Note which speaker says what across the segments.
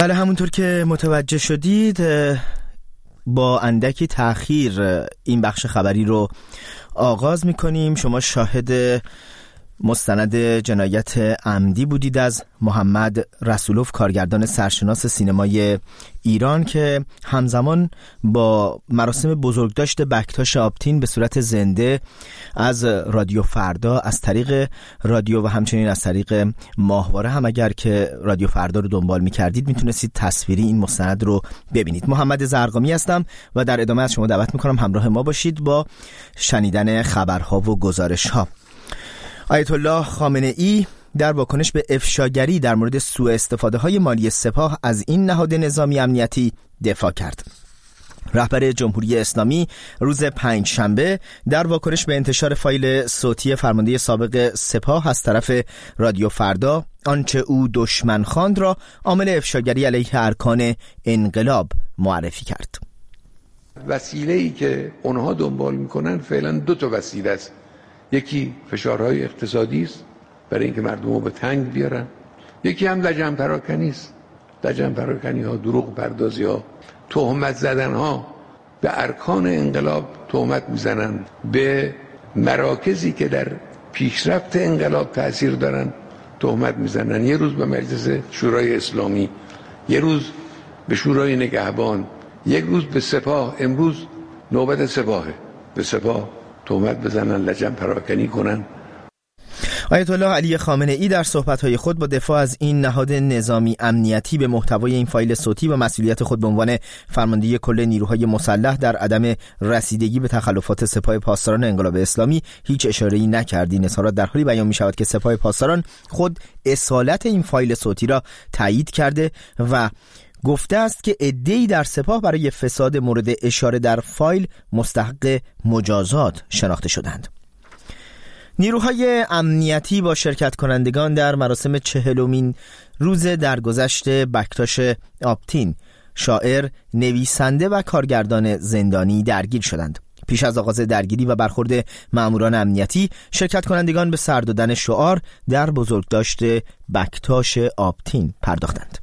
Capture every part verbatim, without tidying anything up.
Speaker 1: بله، همونطور که متوجه شدید با اندکی تأخیر این بخش خبری رو آغاز می‌کنیم. شما شاهد مستند جنایت عمدی بودید از محمد رسولوف، کارگردان سرشناس سینمای ایران که همزمان با مراسم بزرگداشت بکتاش آپتین به صورت زنده از رادیو فردا، از طریق رادیو و همچنین از طریق ماهواره هم اگر که رادیو فردا رو دنبال می‌کردید میتونستید تصویری این مستند رو ببینید. محمد زرقامی هستم و در ادامه از شما دعوت می‌کنم همراه ما باشید با شنیدن خبرها و گزارش‌ها. آیت الله خامنه ای در واکنش به افشاگری در مورد سوء استفاده های مالی سپاه از این نهاد نظامی امنیتی دفاع کرد. رهبر جمهوری اسلامی روز پنج شنبه در واکنش به انتشار فایل صوتی فرمانده سابق سپاه از طرف رادیو فردا آنچه او دشمن خواند را عامل افشاگری علیه ارکان انقلاب معرفی کرد.
Speaker 2: وسیله‌ای که اونها دنبال میکنن فعلا دو تا وسیله است. یکی فشارهای اقتصادی است برای اینکه مردم رو به تنگ بیارن، یکی هم لجن پراکنی است. لجن پراکنی ها، دروغ پردازی ها، تهمت زدن ها، به ارکان انقلاب تهمت میزنن، به مراکزی که در پیشرفت انقلاب تأثیر دارن تهمت میزنن. یه روز به مجلس شورای اسلامی، یه روز به شورای نگهبان، یک روز به سپاه. امروز نوبت سپاهه، به سپاه تهمت بزنن، لجن پراکنی کنن.
Speaker 1: آیت الله علی خامنه ای در صحبت‌های خود با دفاع از این نهاد نظامی امنیتی به محتوای این فایل صوتی و مسئولیت خود به عنوان فرمانده کل نیروهای مسلح در عدم رسیدگی به تخلفات سپاه پاسداران انقلاب اسلامی هیچ اشاره‌ای نکرد. این اظهارات در حالی بیان می‌شود که سپاه پاسداران خود اصالت این فایل صوتی را تایید کرده و گفته است که عده‌ای در سپاه برای فساد مورد اشاره در فایل مستحق مجازات شناخته شدند. نیروهای امنیتی با شرکت کنندگان در مراسم چهلمین روز درگذشت بکتاش آپتین، شاعر، نویسنده و کارگردان زندانی درگیر شدند. پیش از آغاز درگیری و برخورد ماموران امنیتی، شرکت کنندگان به سر دادن شعار در بزرگداشت بکتاش آپتین پرداختند.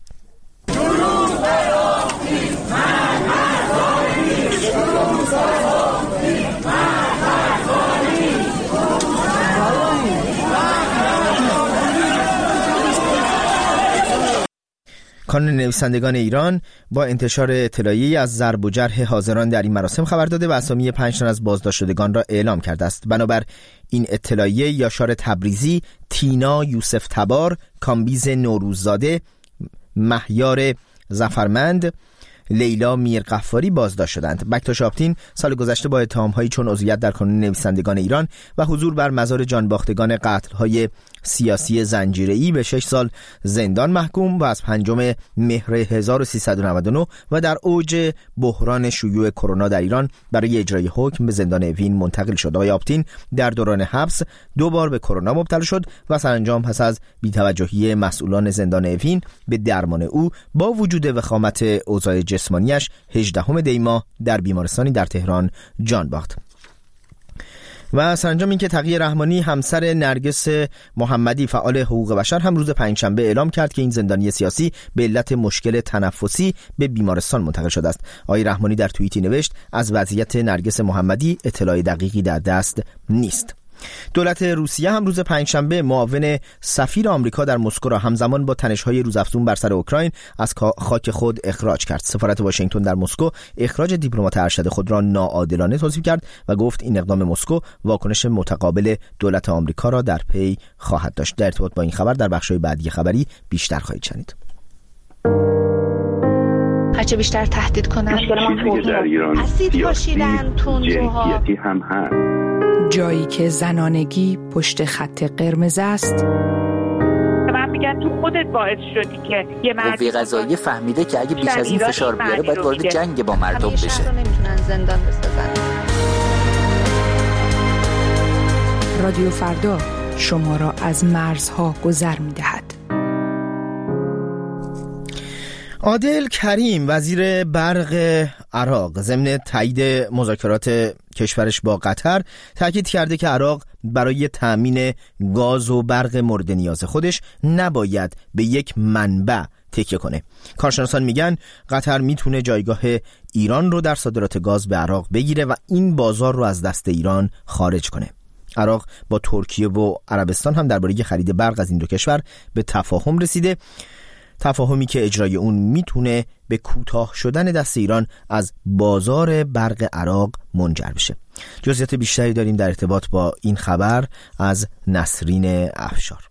Speaker 1: کانون نویسندگان ایران با انتشار اطلاعیه‌ای از ضرب و جرح حاضران در این مراسم خبر داده و اسامی پنج تن از بازداشت شدگان را اعلام کرده است. بنابر این اطلاعیه یاشار تبریزی، تینا یوسف تبار، کامبیز نوروززاده، مهیار ظفرمند، لیلا میرغفاری بازداشت شدند. بکتاش آپتین سال گذشته با اتهام‌هایی چون عضویت در کانون نویسندگان ایران و حضور بر مزار جانباختگان قتل‌های سیاسی زنجیره‌ای به شش سال زندان محکوم و از پنجم مهر هزار و سیصد و نود و نه و در اوج بحران شیوع کرونا در ایران برای اجرای حکم به زندان اوین منتقل شد. آقای آپتین در دوران حبس دو بار به کرونا مبتلا شد و سرانجام پس از بی‌توجهی مسئولان زندان اوین به درمان او با وجود وخامت اوضاع جسمانیش هجدهم دی ماه در بیمارستانی در تهران جان باخت. و سرانجام این که تقی رحمانی همسر نرگس محمدی فعال حقوق بشر هم روز پنجشنبه اعلام کرد که این زندانی سیاسی به علت مشکل تنفسی به بیمارستان منتقل شده است. آقای رحمانی در توییتی نوشت از وضعیت نرگس محمدی اطلاع دقیقی در دست نیست. دولت روسیه هم روز پنجشنبه معاون سفیر آمریکا در مسکو را همزمان با تنش‌های روزافزون بر سر اوکراین از خاک خود اخراج کرد. سفارت واشنگتن در مسکو اخراج دیپلمات ارشد خود را ناعادلانه توصیف کرد و گفت این اقدام مسکو واکنش متقابل دولت آمریکا را در پی خواهد داشت. در ارتباط با این خبر در بخش‌های بعدی خبری بیشتر خواهید شنید.
Speaker 3: هرچه بیشتر تهدید کنن اسید پاشیدن تندروها
Speaker 4: هم هست.
Speaker 5: جایی که زنانگی پشت خط قرمز است.
Speaker 6: من میگم تو خودت باعث شدی که یه مرد
Speaker 7: قوه قضاییه فهمیده که اگه بیش از این فشار بیاره باید وارد جنگ با مردم بشه.
Speaker 3: همیشه نمیتونن زندان بسازن.
Speaker 5: رادیو فردا شما را از مرزها گذر میدهد.
Speaker 1: عادل کریم وزیر برق عراق ضمن تایید مذاکرات کشورش با قطر تاکید کرده که عراق برای تأمین گاز و برق مورد نیاز خودش نباید به یک منبع تکیه کنه. کارشناسان میگن قطر میتونه جایگاه ایران رو در صادرات گاز به عراق بگیره و این بازار رو از دست ایران خارج کنه. عراق با ترکیه و عربستان هم درباره خرید برق از این دو کشور به تفاهم رسیده، تفاهمی که اجرای اون میتونه به کوتاه شدن دست ایران از بازار برق عراق منجر بشه. جزئیات بیشتری داریم در ارتباط با این خبر از نسرین افشار.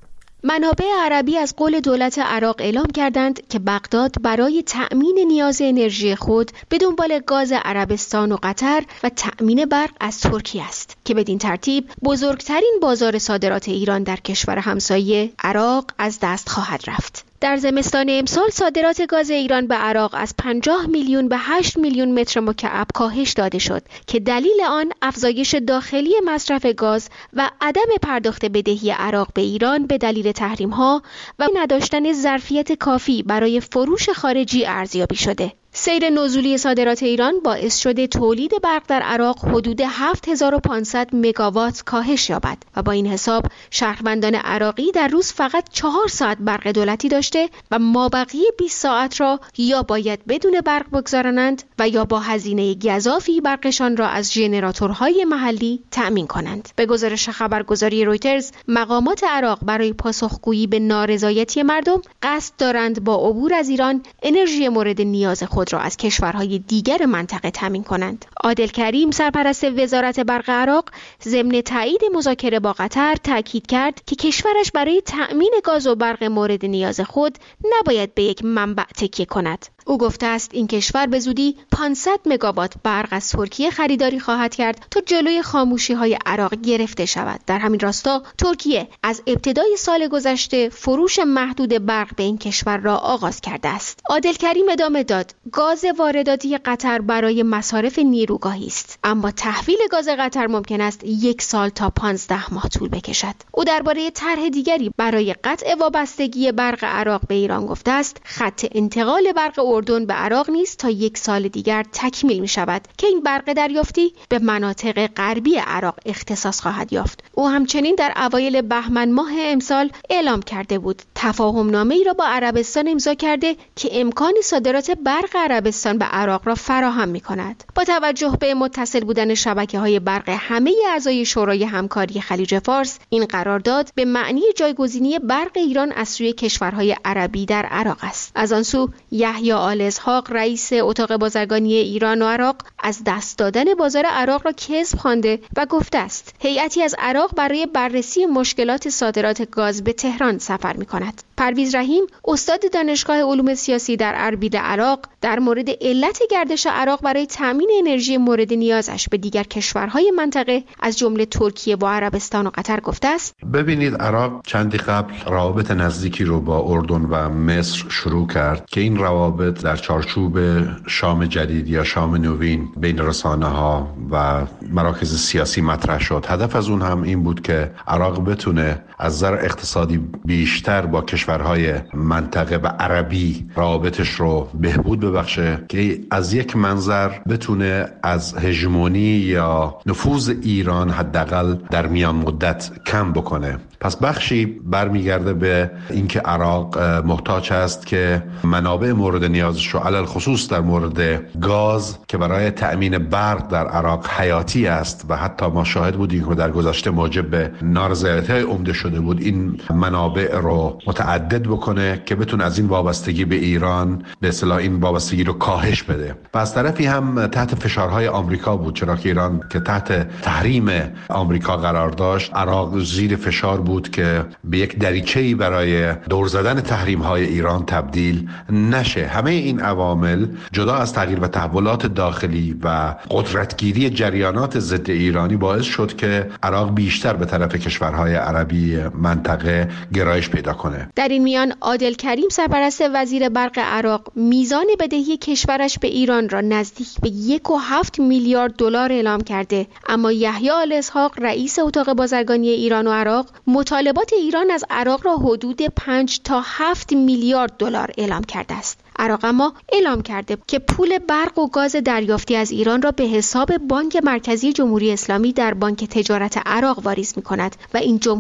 Speaker 4: منابع عربی از قول دولت عراق اعلام کردند که بغداد برای تأمین نیاز انرژی خود به دنبال گاز عربستان و قطر و تأمین برق از ترکیه است که بدین ترتیب بزرگترین بازار صادرات ایران در کشور همسایه عراق از دست خواهد رفت. در زمستان امسال صادرات گاز ایران به عراق از پنجاه میلیون به هشت میلیون متر مکعب کاهش داده شد که دلیل آن افزایش داخلی مصرف گاز و عدم پرداخت بدهی عراق به ایران به دلیل تحریم‌ها و نداشتن ظرفیت کافی برای فروش خارجی ارزیابی شده. سیر نزولی صادرات ایران باعث شده تولید برق در عراق حدود هفت هزار و پانصد مگاوات کاهش یابد و با این حساب شهروندان عراقی در روز فقط چهار ساعت برق دولتی داشته و مابقی بیست ساعت را یا باید بدون برق بگذرانند و یا با هزینه گزافی برقشان را از ژنراتورهای محلی تأمین کنند. به گزارش خبرگزاری رویترز، مقامات عراق برای پاسخگویی به نارضایتی مردم قصد دارند با عبور از ایران انرژی مورد نیاز خود را از کشورهای دیگر منطقه تامین کنند. عادل کریم، سرپرست وزارت برق عراق، ضمن تایید مذاکره با قطر تاکید کرد که کشورش برای تأمین گاز و برق مورد نیاز خود نباید به یک منبع تکیه کند. او گفته است این کشور به زودی پانصد مگاوات برق از ترکیه خریداری خواهد کرد تا جلوی خاموشی‌های عراق گرفته شود. در همین راستا ترکیه از ابتدای سال گذشته فروش محدود برق به این کشور را آغاز کرده است. عادل کریم ادامه داد: گاز وارداتی قطر برای مصارف نیروگاهی است، اما تحویل گاز قطر ممکن است یک سال تا پانزده ماه طول بکشد. او درباره طرح دیگری برای قطع وابستگی برق عراق به ایران گفته است: خط انتقال برق اردن به عراق نیز تا یک سال دیگر تکمیل می شود که این برق دریافتی به مناطق غربی عراق اختصاص خواهد یافت. او همچنین در اوایل بهمن ماه امسال اعلام کرده بود تفاهم نامه ای را با عربستان امضا کرده که امکان صادرات برق عربستان به عراق را فراهم می کند. با توجه به متصل بودن شبکه‌های برق همه اعضای شورای همکاری خلیج فارس، این قرارداد به معنی جایگزینی برق ایران از سوی کشورهای عربی در عراق است. از آن سو یحیی آل اسحاق، رئیس اتاق بازرگانی ایران و عراق، از دست دادن بازار عراق را کذب خوانده و گفته است هیئتی از عراق برای بررسی مشکلات صادرات گاز به تهران سفر می کند. پرویز رحیم، استاد دانشگاه علوم سیاسی در اربیل عراق، در مورد علت گردش عراق برای تامین انرژی مورد نیازش به دیگر کشورهای منطقه از جمله ترکیه و عربستان و قطر گفته است:
Speaker 2: ببینید، عراق چندی قبل روابط نزدیکی رو با اردن و مصر شروع کرد که این روابط در چارچوب شام جدید یا شام نوین بین رسانه‌ها و مراکز سیاسی مطرح شد. هدف از اون هم این بود که عراق بتونه از نظر اقتصادی بیشتر با کشورهای منطقه و عربی روابطش رو بهبود ببخشه که از یک منظر بتونه از هژمونی یا نفوذ ایران حداقل در میان مدت کم بکنه. پس بخشی برمیگرده به اینکه عراق محتاج است که منابع مورد نیازش رو علل خصوص در مورد گاز که برای تأمین برق در عراق حیاتی است و حتی ما شاهد بودیم که در گذشته موجب به نارضایتی‌های عمده شده بود، این منابع رو متعدد بکنه که بتونه از این وابستگی به ایران به اصطلاح این وابستگی رو کاهش بده. و از طرفی هم تحت فشارهای آمریکا بود، چرا که ایران که تحت تحریم آمریکا قرار داشت، عراق زیر فشار بود که به یک دریچه‌ای برای دور زدن تحریم‌های ایران تبدیل نشه. همه این عوامل جدا از تغییر و تحولات داخلی و قدرتگیری جریانات ضد ایرانی باعث شد که عراق بیشتر به طرف کشورهای عربی منطقه گرایش پیدا کنه.
Speaker 4: در این میان عادل کریم، سرپرست وزیر برق عراق، میزان بدهی کشورش به ایران را نزدیک به یک و هفت میلیارد دلار اعلام کرده، اما یحیی آل اسحاق، رئیس اتاق بازرگانی ایران و عراق، مطالبات ایران از عراق را حدود پنج تا هفت میلیارد دلار اعلام کرده است. عراق اما اعلام کرده که پول برق و گاز دریافتی از ایران را به حساب بانک مرکزی جمهوری اسلامی در بانک تجارت عراق واریز می کند و این جمهوری اسلامی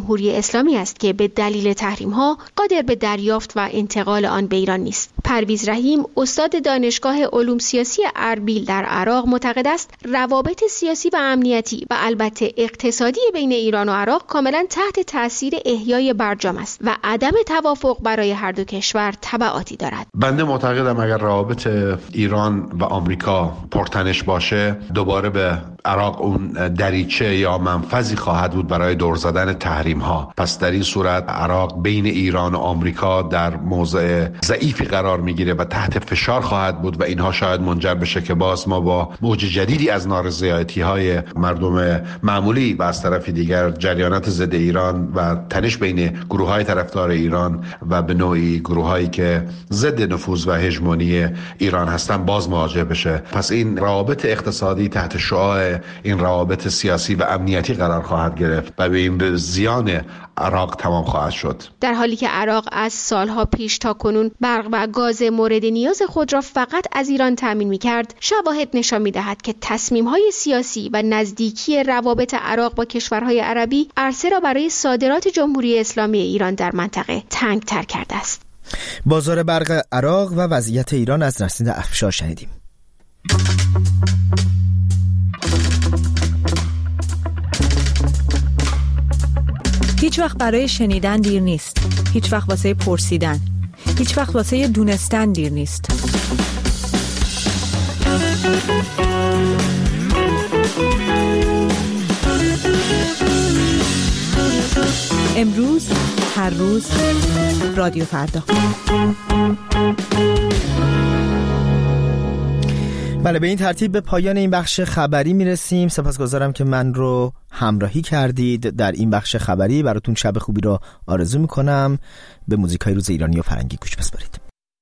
Speaker 4: اسلامی است که به دلیل تحریم‌ها قادر به دریافت و انتقال آن به ایران نیست. پرویز رحیم، استاد دانشگاه علوم سیاسی اربیل در عراق، معتقد است روابط سیاسی و امنیتی و البته اقتصادی بین ایران و عراق کاملا تحت تاثیر احیای برجام است و عدم توافق برای هر دو کشور تبعاتی دارد.
Speaker 8: بنده معتقدم اگر روابط ایران و آمریکا پرتنش باشه، دوباره به عراق اون دریچه یا منفذی خواهد بود برای دور زدن تحریم ها. پس در این صورت عراق بین ایران و آمریکا در موضع ضعیفی قرار میگیره و تحت فشار خواهد بود و اینها شاید منجر بشه که باز ما با موج جدیدی از نارضایتی های مردم معمولی و از طرف دیگر جریانات ضد ایران و تنش بین گروه های طرفدار ایران و به نوعی گروه هایی که ضد نفوذ و هژمونی ایران هستن باز مواجه بشه. پس این روابط اقتصادی تحت شعاع این روابط سیاسی و امنیتی قرار خواهد گرفت و به این زیان عراق تمام خواهد شد.
Speaker 4: در حالی که عراق از سالها پیش تا کنون برق و گاز مورد نیاز خود را فقط از ایران تامین می‌کرد، شواهد نشان می‌دهد که تصمیم‌های سیاسی و نزدیکی روابط عراق با کشورهای عربی عرصه را برای صادرات جمهوری اسلامی ایران در منطقه تنگ‌تر کرده است.
Speaker 1: بازار برق عراق و وضعیت ایران از نسیم افشار شنیدیم.
Speaker 5: هیچ وقت برای شنیدن دیر نیست. هیچ وقت واسه پرسیدن. هیچ وقت واسه دونستن دیر نیست. امروز، هر روز، رادیو فردا.
Speaker 1: بله، به این ترتیب به پایان این بخش خبری میرسیم. سپاسگزارم که من رو همراهی کردید در این بخش خبری. براتون شب خوبی رو آرزو میکنم. به موزیکای روز ایرانی و فرنگی گوش بسپارید.